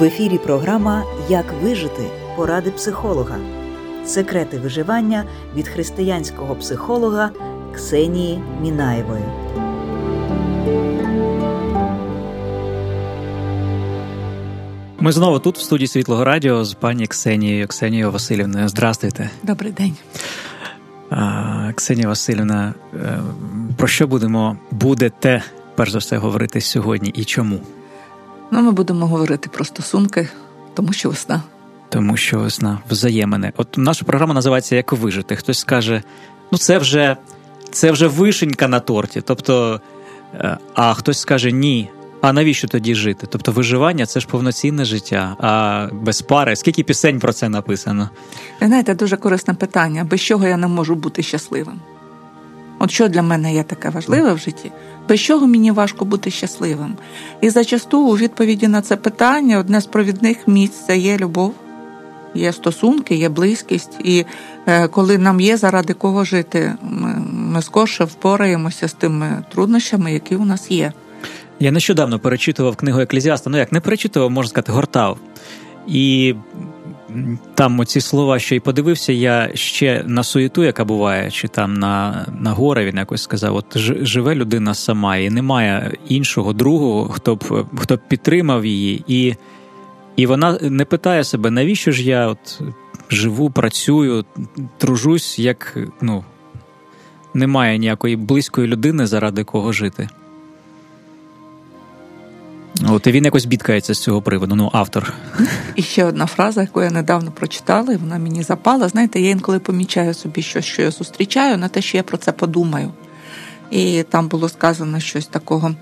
ефірі програма «Як вижити? Поради психолога. Секрети виживання» від християнського психолога Ксенії Мінаєвої. Ми знову тут, в студії Світлого Радіо, з пані Ксенією Василівною. Здрастуйте. Добрий день. Ксенія Василівна, про що будете, перш за все, говорити сьогодні і чому? Ми будемо говорити про стосунки, тому що весна. Тому що весна, взаємини. От наша програма називається «Як вижити». Хтось скаже, це вже вишенька на торті. Тобто, а хтось скаже, ні. А навіщо тоді жити? Тобто виживання – це ж повноцінне життя, а без пари. Скільки пісень про це написано? Знаєте, дуже корисне питання. Без чого я не можу бути щасливим? От що для мене є таке важливе в житті? Без чого мені важко бути щасливим? І зачасту у відповіді на це питання одне з провідних місць – це є любов, є стосунки, є близькість. І коли нам є заради кого жити, ми скорше впораємося з тими труднощами, які у нас є. Я нещодавно перечитував книгу Еклезіаста, не перечитував, можна сказати, гортав. І там оці слова, що й подивився я ще на суєту, яка буває, чи там на горе, він якось сказав, от живе людина сама, і немає іншого, другого, хто б підтримав її. І вона не питає себе, навіщо ж я от живу, працюю, тружусь, як, немає ніякої близької людини, заради кого жити. От, і він якось бідкається з цього приводу, автор. І ще одна фраза, яку я недавно прочитала, і вона мені запала. Знаєте, я інколи помічаю собі щось, що я зустрічаю, на те, що я про це подумаю. І там було сказано щось такого.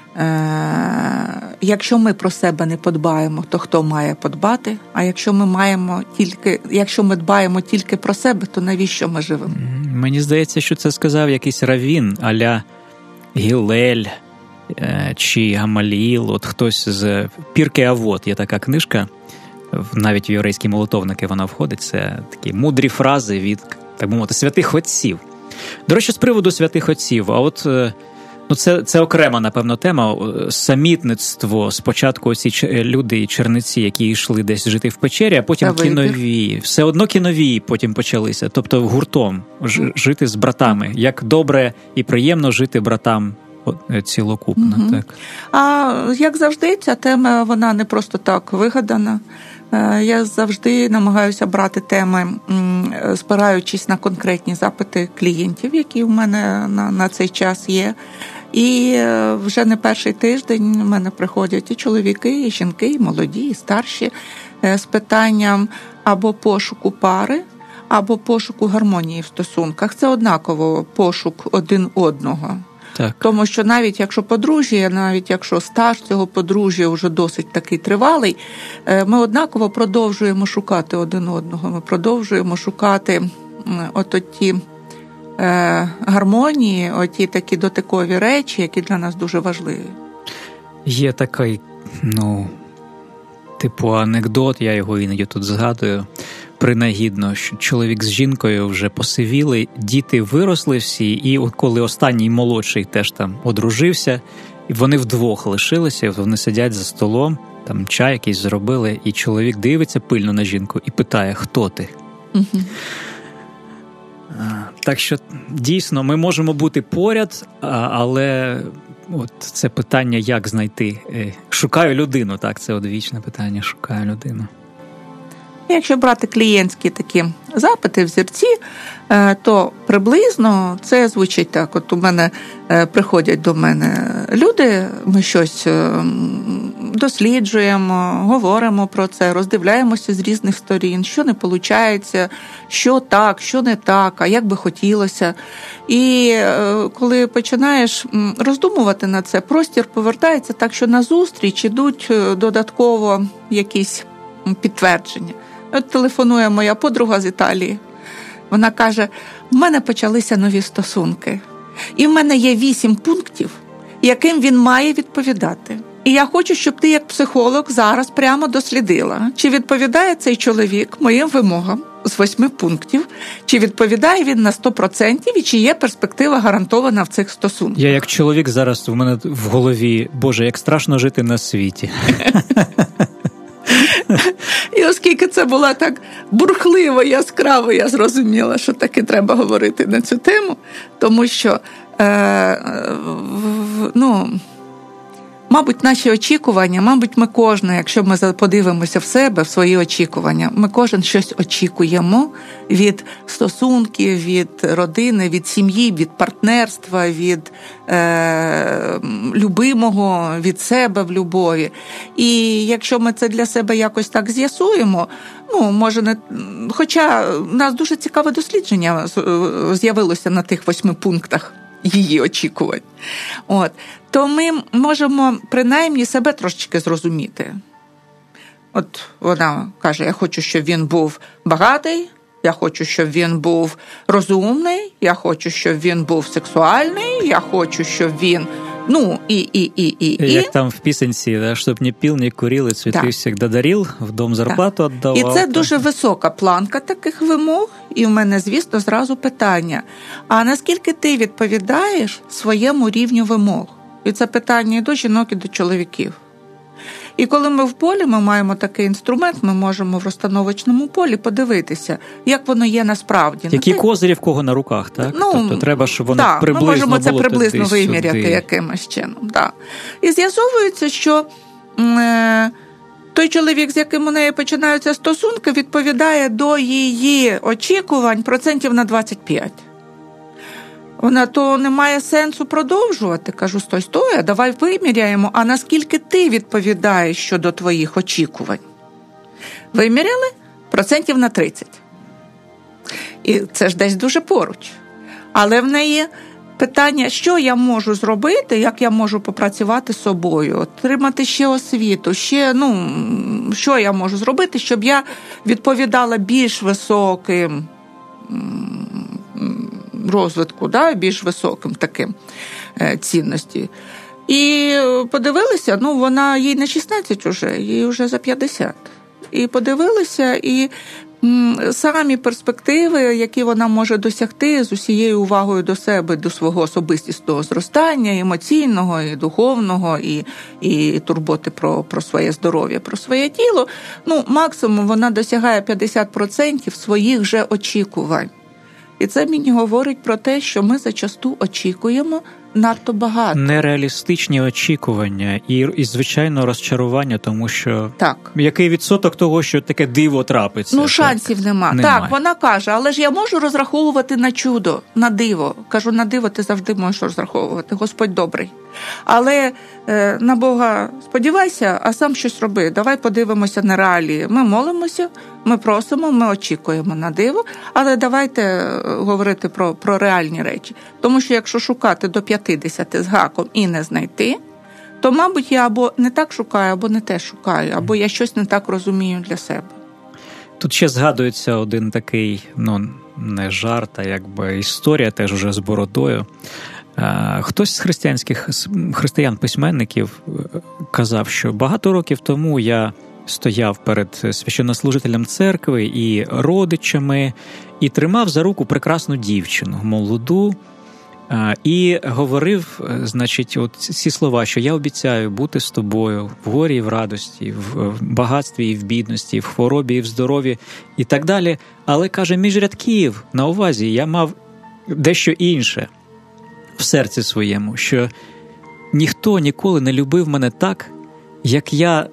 Якщо ми про себе не подбаємо, то хто має подбати? А якщо ми дбаємо тільки про себе, то навіщо ми живемо? Мені здається, що це сказав якийсь раввін а-ля Гілель, чи Гамаліїл, от хтось з Піркей Авот, є така книжка, навіть в єврейські молитовники вона входить, це такі мудрі фрази від, так би мовити, святих отців. До речі, з приводу святих отців, а от це окрема, напевно, тема, самітництво, спочатку оці люди і черниці, які йшли десь жити в печері, а потім кіновії, все одно кіновії потім почалися, тобто гуртом, жити з братами, як добре і приємно жити братам цілокупно. Угу. Так. А як завжди, ця тема, вона не просто так вигадана. Я завжди намагаюся брати теми, спираючись на конкретні запити клієнтів, які в мене на цей час є. І вже не перший тиждень в мене приходять і чоловіки, і жінки, і молоді, і старші з питанням або пошуку пари, або пошуку гармонії в стосунках. Це однаково пошук один одного. Так. Тому що навіть якщо подружжя, навіть якщо стаж цього подружжя вже досить такий тривалий, ми однаково продовжуємо шукати один одного. Ми продовжуємо шукати ті гармонії, оті такі дотикові речі, які для нас дуже важливі. Є такий, анекдот, я його іноді тут згадую, принагідно, що чоловік з жінкою вже посивіли, діти виросли всі, і от коли останній молодший теж там одружився, і вони вдвох лишилися, і вони сидять за столом, там чай якийсь зробили, і чоловік дивиться пильно на жінку і питає, хто ти? Угу. Так що, дійсно, ми можемо бути поряд, але от це питання, як знайти. Шукаю людину, так, це одвічне питання, шукаю людину. Якщо брати клієнтські такі запити, взірці, то приблизно це звучить так. От у мене приходять до мене люди, ми щось досліджуємо, говоримо про це, роздивляємося з різних сторін, що не виходить, що так, що не так, а як би хотілося. І коли починаєш роздумувати на це, простір повертається так, що назустріч ідуть додатково якісь підтвердження. От телефонує моя подруга з Італії. Вона каже, в мене почалися нові стосунки. І в мене є 8 пунктів, яким він має відповідати. І я хочу, щоб ти як психолог зараз прямо дослідила, чи відповідає цей чоловік моїм вимогам з 8 пунктів, чи відповідає він на 100% і чи є перспектива гарантована в цих стосунках. Я як чоловік зараз в мене в голові, Боже, як страшно жити на світі. оскільки це була так бурхливо, яскраво, я зрозуміла, що таки треба говорити на цю тему, тому що, мабуть, наші очікування, мабуть, ми кожен, якщо ми подивимося в себе, в свої очікування, ми кожен щось очікуємо від стосунків, від родини, від сім'ї, від партнерства, від любимого, від себе в любові. І якщо ми це для себе якось так з'ясуємо, може не... Хоча у нас дуже цікаве дослідження з'явилося на тих 8 пунктах її очікувань. То ми можемо принаймні себе трошечки зрозуміти. От вона каже, я хочу, щоб він був багатий, я хочу, щоб він був розумний, я хочу, щоб він був сексуальний, я хочу, щоб він... Як там в пісенці, да, щоб не пил, не курил, і цвіти всегда дарил, в дом зарплату віддавав. І це дуже висока планка таких вимог, і в мене, звісно, зразу питання, а наскільки ти відповідаєш своєму рівню вимог? І це питання і до жінок, і до чоловіків. І коли ми в полі, ми маємо такий інструмент, ми можемо в розстановочному полі подивитися, як воно є насправді. Які козирі в кого на руках, так? Тобто треба, щоб воно приблизно було туди-сюди. Ми можемо це приблизно виміряти якимось чином. Да. І з'ясовується, що той чоловік, з яким у неї починаються стосунки, відповідає до її очікувань 25%. Вона, то немає сенсу продовжувати. Кажу, стой, давай виміряємо, а наскільки ти відповідаєш щодо твоїх очікувань? Виміряли? 30%. І це ж десь дуже поруч. Але в неї питання, що я можу зробити, як я можу попрацювати з собою, отримати ще освіту, що я можу зробити, щоб я відповідала більш високим розвитку, більш високим таким цінності. І подивилися, вона, їй не 16 уже, їй вже за 50. І подивилися, і самі перспективи, які вона може досягти з усією увагою до себе, до свого особистісного зростання, емоційного, і духовного, і турботи про своє здоров'я, про своє тіло, максимум вона досягає 50% своїх же очікувань. І це мені говорить про те, що ми зачасту очікуємо надто багато. Нереалістичні очікування і звичайно, розчарування, тому що так. Який відсоток того, що таке диво трапиться? Шансів нема. Так, вона каже, але ж я можу розраховувати на чудо, на диво. Кажу, на диво ти завжди можеш розраховувати, Господь добрий. Але на Бога сподівайся, а сам щось роби. Давай подивимося на реалії. Ми молимося, ми просимо, ми очікуємо на диво, але давайте говорити про реальні речі. Тому що якщо шукати до 50 з гаком і не знайти, то, мабуть, я або не так шукаю, або не те шукаю, або я щось не так розумію для себе. Тут ще згадується один такий, не жарт, а якби історія теж уже з бородою. Хтось з християн-письменників казав, що багато років тому я стояв перед священнослужителем церкви і родичами і тримав за руку прекрасну дівчину, молоду, і говорив, ці слова, що я обіцяю бути з тобою в горі і в радості, в багатстві і в бідності, в хворобі і в здоров'ї і так далі. Але, каже, між рядків на увазі я мав дещо інше в серці своєму, що ніхто ніколи не любив мене так, як я,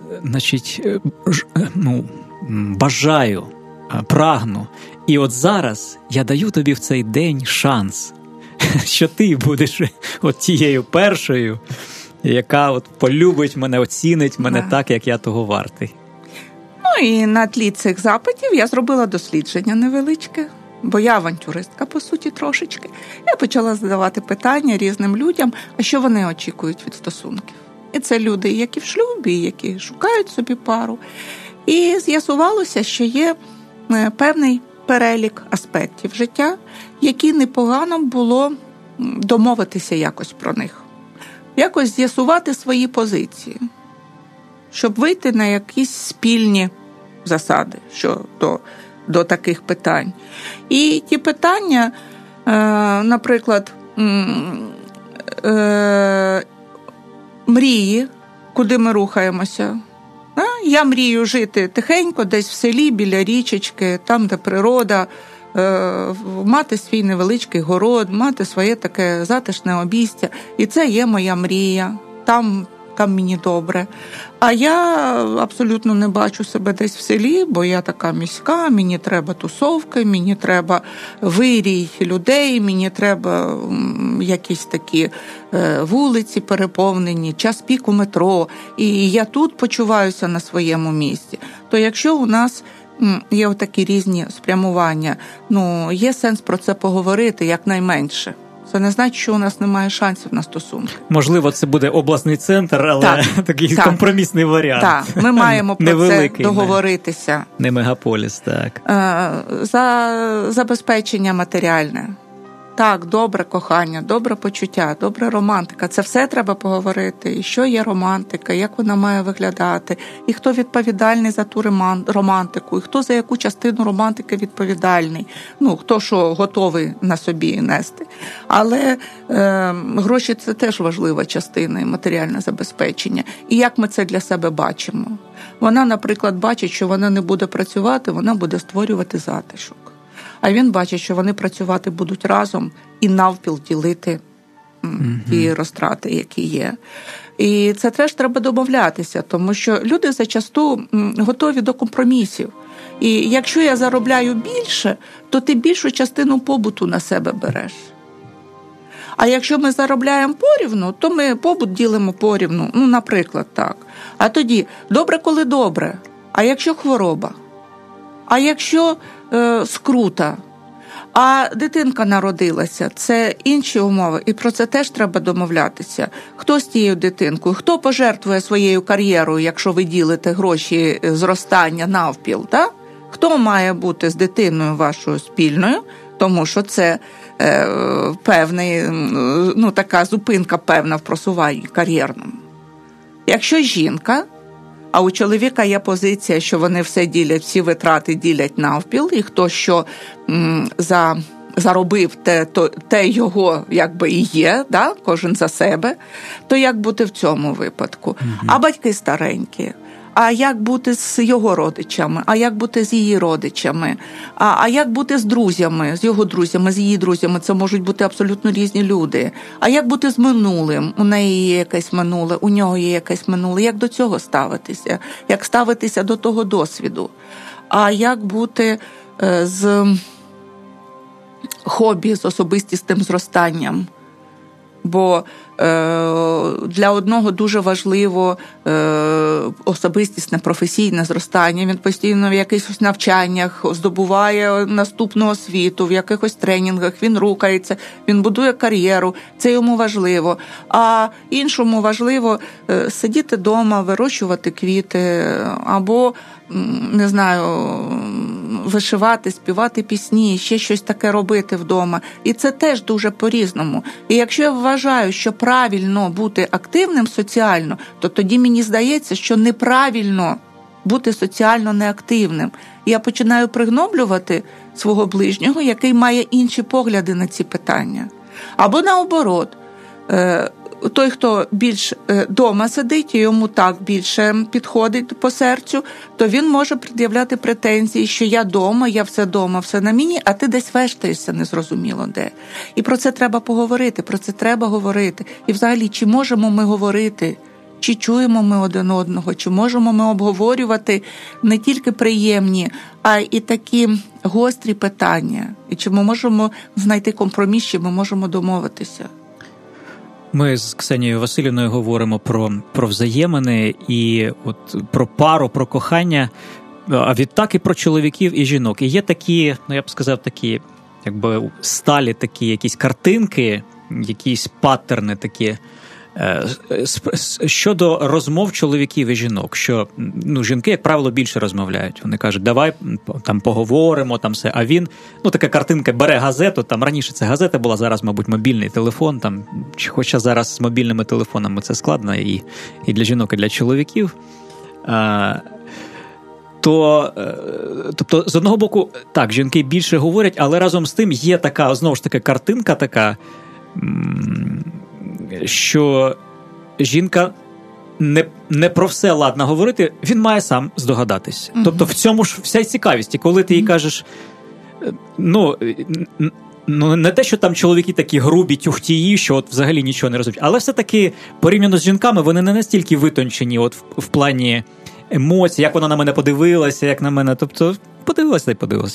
бажаю, прагну. І от зараз я даю тобі в цей день шанс, що ти будеш тією першою, яка полюбить мене, оцінить мене так, як я того вартий. І на тлі цих запитів я зробила дослідження невеличке, бо я авантюристка, по суті, трошечки. Я почала задавати питання різним людям, а що вони очікують від стосунків. І це люди, які в шлюбі, які шукають собі пару. І з'ясувалося, що є певний перелік аспектів життя, які непогано було домовитися якось про них. Якось з'ясувати свої позиції, щоб вийти на якісь спільні засади до таких питань. І ті питання, наприклад, мрії, куди ми рухаємося, Я мрію жити тихенько, десь в селі, біля річечки, там, де природа, мати свій невеличкий город, мати своє таке затишне обійстя. І це є моя мрія. Там мені добре. А я абсолютно не бачу себе десь в селі, бо я така міська, мені треба тусовки, мені треба вирій людей, мені треба якісь такі вулиці переповнені, час піку метро. І я тут почуваюся на своєму місці. То якщо у нас є такі різні спрямування, є сенс про це поговорити якнайменше. Це не значить, що у нас немає шансів на стосунки. Можливо, це буде обласний центр, але такий компромісний варіант. Так, ми маємо про це договоритися. Не мегаполіс, так. За забезпечення матеріальне. Так, добре кохання, добре почуття, добра романтика. Це все треба поговорити. І що є романтика, як вона має виглядати, і хто відповідальний за ту романтику, і хто за яку частину романтики відповідальний. Хто що готовий на собі нести. Але гроші – це теж важлива частина і матеріальне забезпечення. І як ми це для себе бачимо? Вона, наприклад, бачить, що вона не буде працювати, вона буде створювати затишок. А він бачить, що вони працювати будуть разом і навпіл ділити ті розтрати, які є. І це теж треба домовлятися, тому що люди зачасту готові до компромісів. І якщо я заробляю більше, то ти більшу частину побуту на себе береш. А якщо ми заробляємо порівну, то ми побут ділимо порівну, наприклад, так. А тоді, добре, коли добре, а якщо хвороба? А якщо скрута, а дитинка народилася, це інші умови, і про це теж треба домовлятися. Хто з тією дитинкою, хто пожертвує своєю кар'єрою, якщо ви ділите гроші зростання навпіл, так? Хто має бути з дитиною вашою спільною, тому що це певний, така зупинка певна в просуванні кар'єрному. Якщо жінка, а у чоловіка є позиція, що вони все ділять, всі витрати ділять навпіл, і хто що заробив, те його якби і є, да? Кожен за себе, то як бути в цьому випадку? А батьки старенькі? А як бути з його родичами? А як бути з її родичами? А як бути з друзями, з його друзями, з її друзями? Це можуть бути абсолютно різні люди. А як бути з минулим? У неї є якесь минуле, у нього є якесь минуле. Як до цього ставитися? Як ставитися до того досвіду? А як бути з хобі, з особистісним зростанням? Бо для одного дуже важливо особистісне, професійне зростання. Він постійно в якихось навчаннях здобуває наступну освіту, в якихось тренінгах, він рухається, він будує кар'єру, це йому важливо. А іншому важливо сидіти вдома, вирощувати квіти, або, не знаю, вишивати, співати пісні, ще щось таке робити вдома. І це теж дуже по-різному. І якщо я вважаю, що правильно бути активним соціально, то тоді мені здається, що неправильно бути соціально неактивним. І я починаю пригноблювати свого ближнього, який має інші погляди на ці питання. Або наоборот, той, хто більш дома сидить і йому так більше підходить по серцю, то він може пред'являти претензії, що я дома, я все дома, все на мені, а ти десь вештаєшся незрозуміло де. І про це треба поговорити, про це треба говорити. І взагалі, чи можемо ми говорити, чи чуємо ми один одного, чи можемо ми обговорювати не тільки приємні, а і такі гострі питання. І чи ми можемо знайти компроміс, чи ми можемо домовитися. Ми з Ксенією Василівною говоримо про взаємини і от про пару, про кохання, а відтак і про чоловіків і жінок. І є такі, я б сказав, такі, якби сталі такі якісь картинки, якісь паттерни такі, щодо розмов чоловіків і жінок, що жінки, як правило, більше розмовляють. Вони кажуть, давай там поговоримо, там все. А він, така картинка, бере газету, там раніше це газета була, зараз, мабуть, мобільний телефон, там, хоча зараз з мобільними телефонами це складно і для жінок, і для чоловіків. Тобто, з одного боку, так, жінки більше говорять, але разом з тим є така, знову ж таки, картинка така, що жінка не про все ладно говорити, він має сам здогадатись. Тобто в цьому ж вся цікавість. І коли ти їй кажеш, ну, не те, що там чоловіки такі грубі тюхтії, що от взагалі нічого не розуміють, але все-таки порівняно з жінками вони не настільки витончені от в плані емоцій, як вона на мене подивилася, як на мене, тобто подивилася та й подивилася.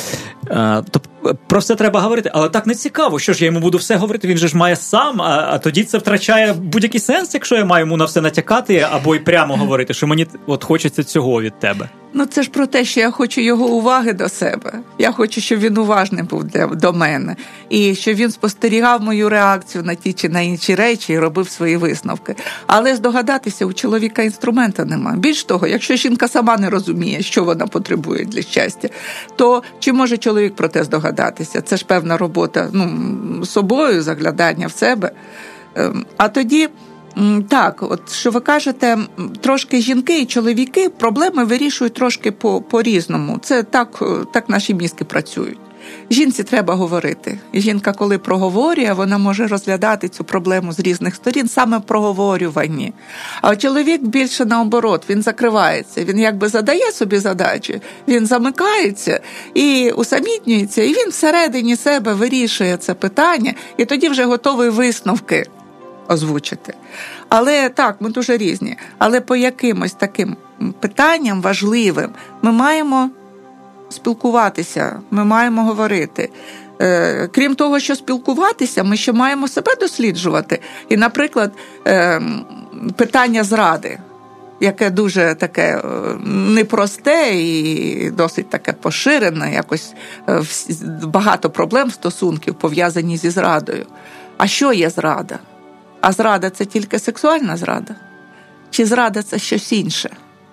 Тобто про все треба говорити, але так не цікаво, що ж я йому буду все говорити, він же ж має сам, а тоді це втрачає будь-який сенс, якщо я маю йому на все натякати або й прямо говорити, що мені от хочеться цього від тебе. Ну, це ж про те, що я хочу його уваги до себе. Я хочу, щоб він уважним був до мене. І щоб він спостерігав мою реакцію на ті чи на інші речі і робив свої висновки. Але здогадатися, у чоловіка інструмента немає. Більш того, якщо жінка сама не розуміє, що вона потребує для щастя, то чи може чоловік про те здогадатися? Це ж певна робота з собою, заглядання в себе. А тоді... Так, от що ви кажете, трошки жінки і чоловіки проблеми вирішують трошки по-різному. Це так наші мізки працюють. Жінці треба говорити. І жінка, коли проговорює, вона може розглядати цю проблему з різних сторін, саме в проговорюванні. А чоловік більше наоборот, він закривається, він якби задає собі задачі, він замикається і усамітнюється, і він всередині себе вирішує це питання, і тоді вже готовий висновки озвучити. Але так, ми дуже різні. Але по якимось таким питанням важливим ми маємо спілкуватися, ми маємо говорити. Крім того, що спілкуватися, ми ще маємо себе досліджувати. І, наприклад, питання зради, яке дуже таке непросте і досить таке поширене, якось багато проблем стосунків пов'язані зі зрадою. А що є зрада? А зрада – це тільки сексуальна зрада? Чи зрада – це щось інше?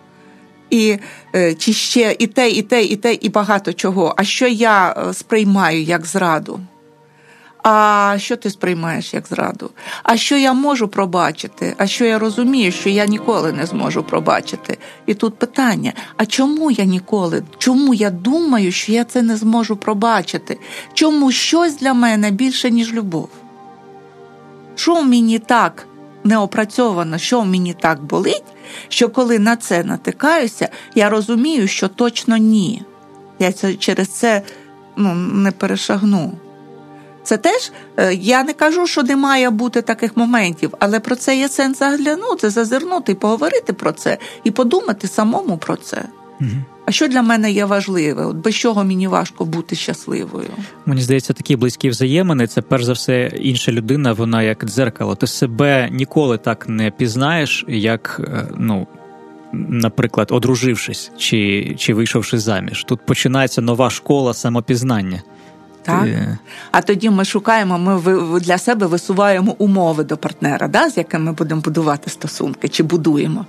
Чи ще і те, і багато чого? А що я сприймаю як зраду? А що ти сприймаєш як зраду? А що я можу пробачити? А що я розумію, що я ніколи не зможу пробачити? І тут питання, а чому я ніколи? Чому я думаю, що я це не зможу пробачити? Чому щось для мене більше, ніж любов? Що в мені так неопрацьовано, що в мені так болить, що коли на це натикаюся, я розумію, що точно ні. Я через це не перешагну. Це теж, я не кажу, що не має бути таких моментів, але про це є сенс заглянути, зазирнути, поговорити про це і подумати самому про це. Угу. А що для мене є важливе? От без чого мені важко бути щасливою? Мені здається, такі близькі взаємини – це, перш за все, інша людина, вона як дзеркало. Ти себе ніколи так не пізнаєш, як, наприклад, одружившись чи вийшовши заміж. Тут починається нова школа самопізнання. Так. А тоді ми шукаємо, ми для себе висуваємо умови до партнера, з яким ми будемо будувати стосунки, чи будуємо.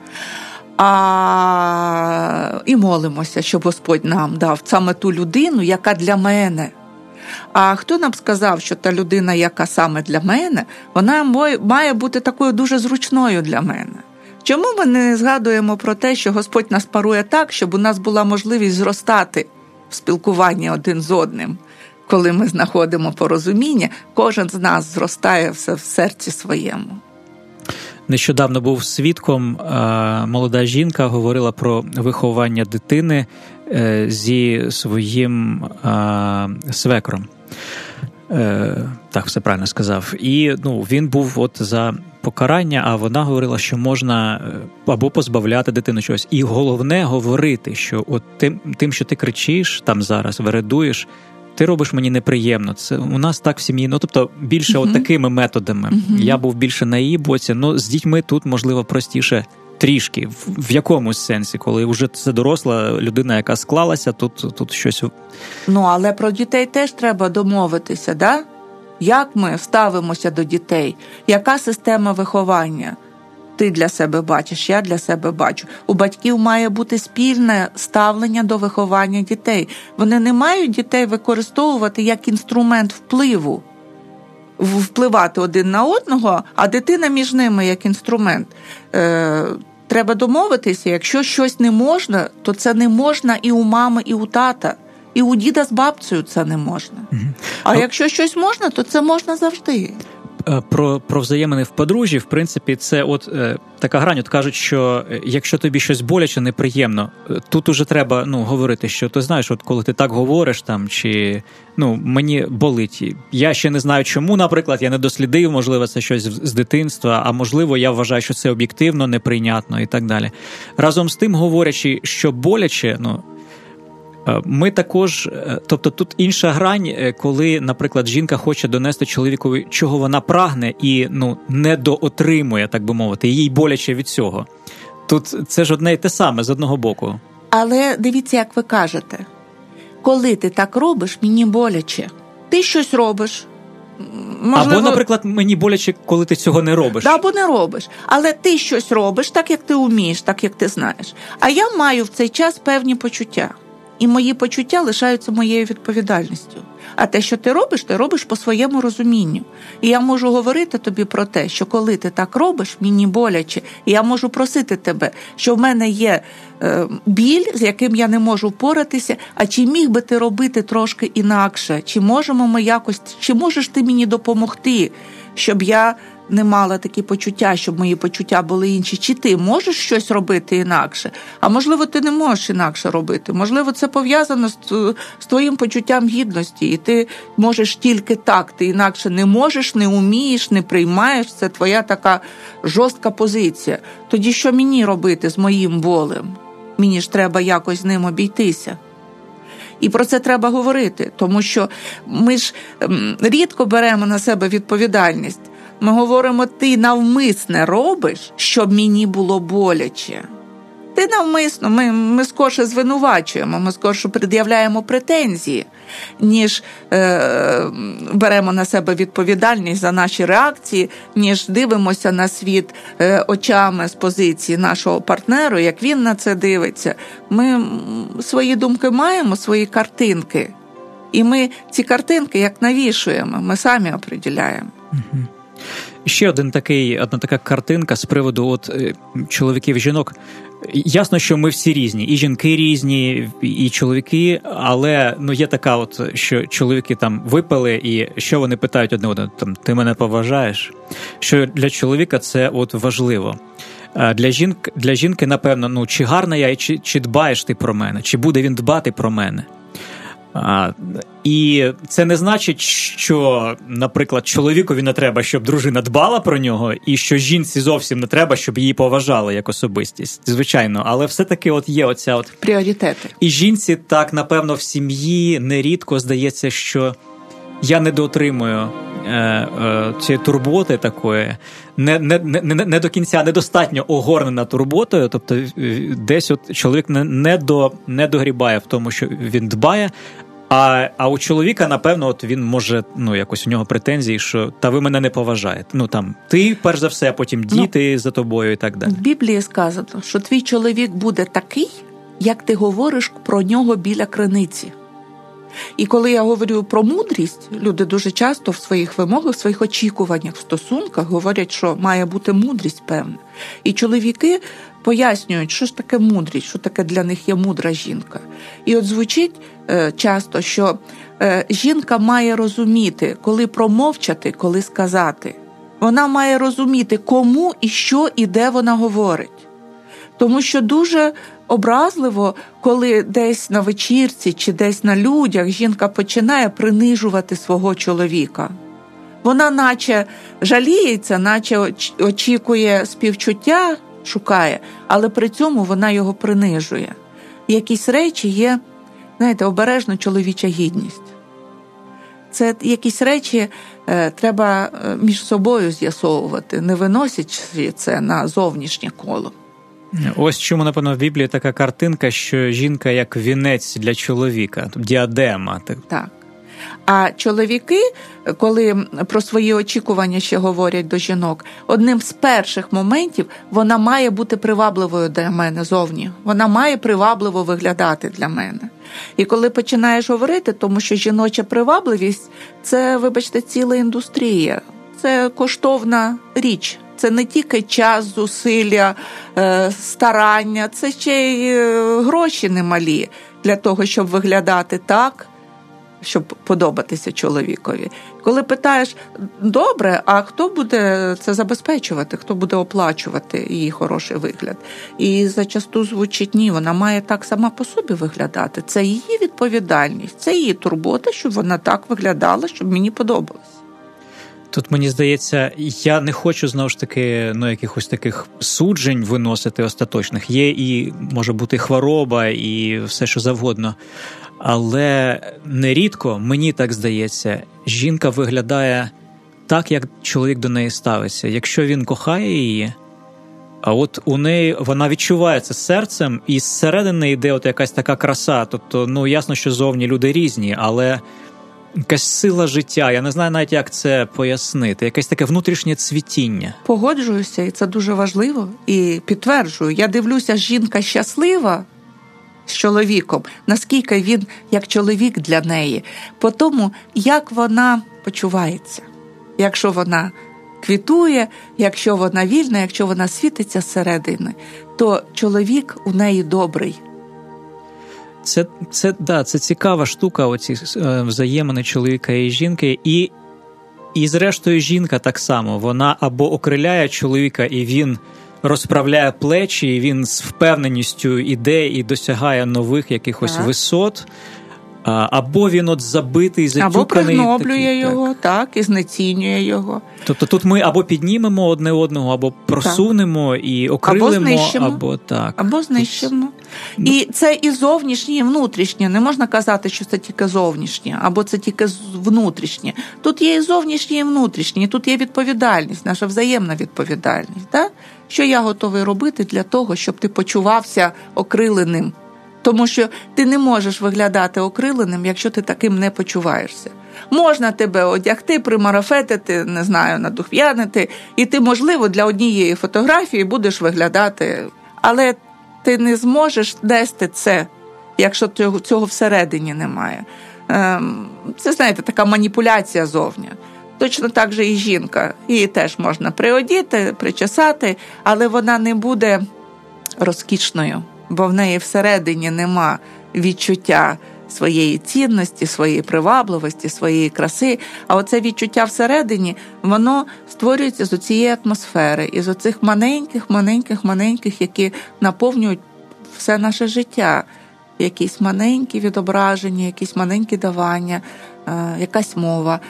І молимося, щоб Господь нам дав саме ту людину, яка для мене. А хто нам сказав, що та людина, яка саме для мене, вона має бути такою дуже зручною для мене? Чому ми не згадуємо про те, що Господь нас парує так, щоб у нас була можливість зростати в спілкуванні один з одним? Коли ми знаходимо порозуміння, кожен з нас зростає в серці своєму. Нещодавно був свідком, молода жінка говорила про виховання дитини зі своїм свекром. Так, все правильно сказав. І він був за покарання, а вона говорила, що можна або позбавляти дитину чогось. І головне говорити, що от тим, що ти кричиш там зараз, вередуєш, ти робиш мені неприємно. Це у нас так в сім'ї. Тобто більше от такими методами. Я був більше на її боці. З дітьми тут, можливо, простіше трішки. В якомусь сенсі, коли вже це доросла людина, яка склалася, тут щось... Але про дітей теж треба домовитися, да? Як ми ставимося до дітей? Яка система виховання? Ти для себе бачиш, я для себе бачу. У батьків має бути спільне ставлення до виховання дітей. Вони не мають дітей використовувати як інструмент впливу. Впливати один на одного, а дитина між ними як інструмент. Треба домовитися, якщо щось не можна, то це не можна і у мами, і у тата. І у діда з бабцею це не можна. А якщо щось можна, то це можна завжди. про взаємини в подружжі, в принципі, це така грань. От кажуть, що якщо тобі щось боляче, неприємно, тут уже треба говорити, що ти знаєш, от коли ти так говориш, там, чи мені болить. Я ще не знаю чому, наприклад, я не дослідив, можливо, це щось з дитинства, а можливо, я вважаю, що це об'єктивно, неприйнятно і так далі. Разом з тим, говорячи, що боляче, ми також, тобто тут інша грань, коли, наприклад, жінка хоче донести чоловікові, чого вона прагне і не доотримує, так би мовити, їй боляче від цього. Тут це ж одне й те саме з одного боку. Але дивіться, як ви кажете, коли ти так робиш, мені боляче. Ти щось робиш. Можливо, або, наприклад, мені боляче, коли ти цього не робиш. Або не робиш. Але ти щось робиш так, як ти вмієш, так, як ти знаєш. А я маю в цей час певні почуття. І мої почуття лишаються моєю відповідальністю. А те, що ти робиш по своєму розумінню. І я можу говорити тобі про те, що коли ти так робиш, мені боляче. І я можу просити тебе, що в мене є біль, з яким я не можу впоратися, а чи міг би ти робити трошки інакше? Чи можемо ми якось, чи можеш ти мені допомогти, щоб я не мала такі почуття, щоб мої почуття були інші. Чи ти можеш щось робити інакше? А можливо, ти не можеш інакше робити. Можливо, це пов'язано з твоїм почуттям гідності. І ти можеш тільки так. Ти інакше не можеш, не вмієш, не приймаєш. Це твоя така жорстка позиція. Тоді що мені робити з моїм болем? Мені ж треба якось з ним обійтися. І про це треба говорити, тому що ми ж рідко беремо на себе відповідальність. Ми говоримо, ти навмисне робиш, щоб мені було боляче. Ти навмисно, ми скорше звинувачуємо, ми скорше пред'являємо претензії, ніж беремо на себе відповідальність за наші реакції, ніж дивимося на світ очами з позиції нашого партнеру, як він на це дивиться. Ми свої думки маємо, свої картинки, і ми ці картинки як навішуємо, ми самі определяємо. Угу. Ще одна така картинка з приводу чоловіків і жінок. Ясно, що ми всі різні, і жінки різні, і чоловіки, але є така що чоловіки там випили, і що вони питають одне одного, там, ти мене поважаєш? Що для чоловіка це важливо. Для жінки, напевно, чи гарна я, чи дбаєш ти про мене, чи буде він дбати про мене. І це не значить, що, наприклад, чоловікові не треба, щоб дружина дбала про нього, і що жінці зовсім не треба, щоб її поважали як особистість. Звичайно, але все-таки є оця пріоритети. І жінці так, напевно, в сім'ї нерідко здається, що я недоотримую цієї турботи такої, не до кінця, недостатньо огорнена турботою, тобто десь чоловік не догрібає в тому, що він дбає, а у чоловіка, напевно, він може, якось у нього претензії, що та ви мене не поважаєте. Ти, перш за все, потім діти за тобою і так далі. В Біблії сказано, що твій чоловік буде такий, як ти говориш про нього біля криниці. І коли я говорю про мудрість, люди дуже часто в своїх вимогах, в своїх очікуваннях, в стосунках говорять, що має бути мудрість певна. І чоловіки пояснюють, що ж таке мудрість, що таке для них є мудра жінка. І звучить часто, що жінка має розуміти, коли промовчати, коли сказати. Вона має розуміти, кому і що і де вона говорить. Тому що дуже образливо, коли десь на вечірці чи десь на людях жінка починає принижувати свого чоловіка. Вона наче жаліється, наче очікує співчуття, шукає, але при цьому вона його принижує. Якісь речі є, обережно чоловіча гідність. Це якісь речі треба між собою з'ясовувати, не виносячи це на зовнішнє коло. Ось чому, напевно, в Біблії така картинка, що жінка як вінець для чоловіка, діадема. Так. А чоловіки, коли про свої очікування ще говорять до жінок, одним з перших моментів вона має бути привабливою для мене зовні. Вона має привабливо виглядати для мене. І коли починаєш говорити, тому що жіноча привабливість – це, вибачте, ціла індустрія. Це коштовна річ. Це не тільки час, зусилля, старання, це ще й гроші немалі для того, щоб виглядати так, щоб подобатися чоловікові. Коли питаєш, добре, а хто буде це забезпечувати, хто буде оплачувати її хороший вигляд? І зачасту звучить, ні, вона має так сама по собі виглядати. Це її відповідальність, це її турбота, щоб вона так виглядала, щоб мені подобалось. Тут, мені здається, я не хочу, знову ж таки, якихось таких суджень виносити остаточних. Є і, може бути, хвороба, і все, що завгодно. Але нерідко, мені так здається, жінка виглядає так, як чоловік до неї ставиться. Якщо він кохає її, а от у неї вона відчуває це серцем, і зсередини йде от якась така краса. Тобто, ясно, що зовні люди різні, але якась сила життя, я не знаю навіть, як це пояснити, якесь таке внутрішнє цвітіння. Погоджуюся, і це дуже важливо, і підтверджую. Я дивлюся, жінка щаслива з чоловіком, наскільки він як чоловік для неї, по тому, як вона почувається. Якщо вона квітує, якщо вона вільна, якщо вона світиться зсередини, то чоловік у неї добрий. Це цікава штука, оці взаємини чоловіка і жінки. І зрештою жінка так само. Вона або окриляє чоловіка, і він розправляє плечі, і він з впевненістю іде і досягає нових якихось висот. Або він забитий, затюканий. Або пригноблює його, так, і знецінює його. Тобто тут ми або піднімемо одне одного, або просунемо і окрилимо, або так. Або знищимо. І це і зовнішнє, і внутрішнє. Не можна казати, що це тільки зовнішнє, або це тільки внутрішнє. Тут є і зовнішнє, і внутрішнє. Тут є відповідальність, наша взаємна відповідальність. Так? Що я готовий робити для того, щоб ти почувався окриленим? Тому що ти не можеш виглядати окриленим, якщо ти таким не почуваєшся. Можна тебе одягти, примарафетити, не знаю, надухв'янити, і ти, можливо, для однієї фотографії будеш виглядати, але ти не зможеш нести це, якщо цього всередині немає. Це, знаєте, така маніпуляція зовні. Точно так же і жінка. Її теж можна приодіти, причесати, але вона не буде розкішною, бо в неї всередині нема відчуття своєї цінності, своєї привабливості, своєї краси. А оце відчуття всередині, воно створюється з цієї атмосфери, із оцих маленьких, які наповнюють все наше життя. Якісь маленькі відображення, якісь маленькі давання, якась мова.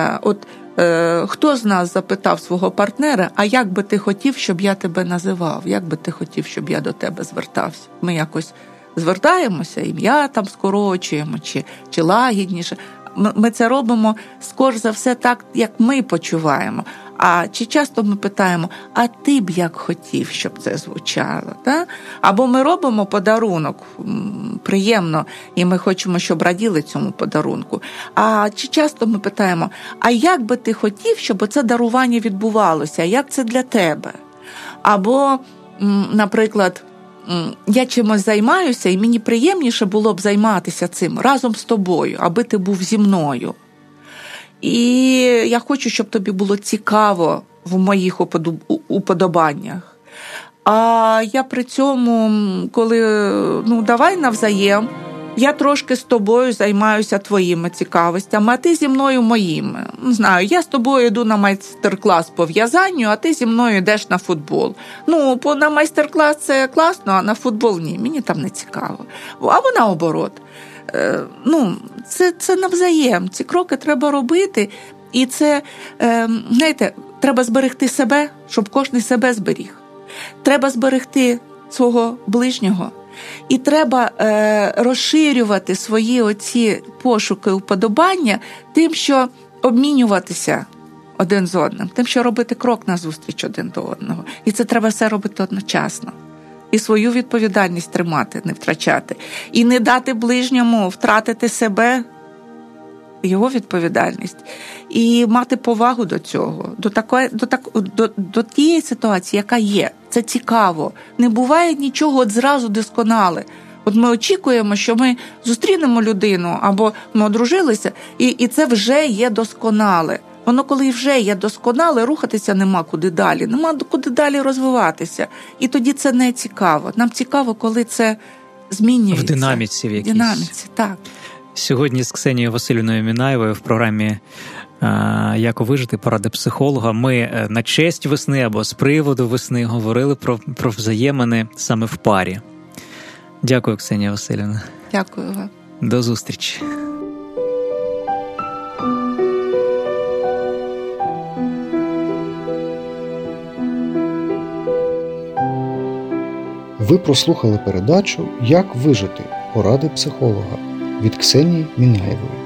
Хто з нас запитав свого партнера, а як би ти хотів, щоб я тебе називав? Як би ти хотів, щоб я до тебе звертався? Ми якось звертаємося, ім'я там скорочуємо, чи лагідніше. Ми це робимо, скоріш за все, так, як ми почуваємо. А чи часто ми питаємо, а ти б як хотів, щоб це звучало? Так? Або ми робимо подарунок, приємно, і ми хочемо, щоб раділи цьому подарунку. А чи часто ми питаємо, а як би ти хотів, щоб це дарування відбувалося? Як це для тебе? Або, наприклад, я чимось займаюся, і мені приємніше було б займатися цим разом з тобою, аби ти був зі мною. І я хочу, щоб тобі було цікаво в моїх уподобаннях. А я при цьому, коли, давай навзаєм, я трошки з тобою займаюся твоїми цікавостями, а ти зі мною моїми. Не знаю, я з тобою йду на майстер-клас по в'язанню, а ти зі мною йдеш на футбол. На майстер-клас це класно, а на футбол ні, мені там не цікаво. Або наоборот. Це навзаєм. Ці кроки треба робити, і це, треба зберегти себе, щоб кожен себе зберіг. Треба зберегти свого ближнього. І треба розширювати свої оці пошуки уподобання тим, що обмінюватися один з одним, тим, що робити крок назустріч один до одного. І це треба все робити одночасно. І свою відповідальність тримати, не втрачати. І не дати ближньому втратити себе, його відповідальність. І мати повагу до цього, до тієї ситуації, яка є. Це цікаво. Не буває нічого зразу досконале. Ми очікуємо, що ми зустрінемо людину, або ми одружилися, і це вже є досконале. Воно, коли вже є досконале, рухатися нема куди далі, нема куди далі розвиватися. І тоді це не цікаво. Нам цікаво, коли це змінюється. В динаміці в якійсь. Динаміці, так. Сьогодні з Ксенією Василівною Мінаєвою в програмі «Як вижити. Поради психолога» ми на честь весни або з приводу весни говорили про взаємини саме в парі. Дякую, Ксенія Василівна. Дякую вам. До зустрічі. Ви прослухали передачу «Як вижити. Поради психолога» від Ксенії Мінаєвої.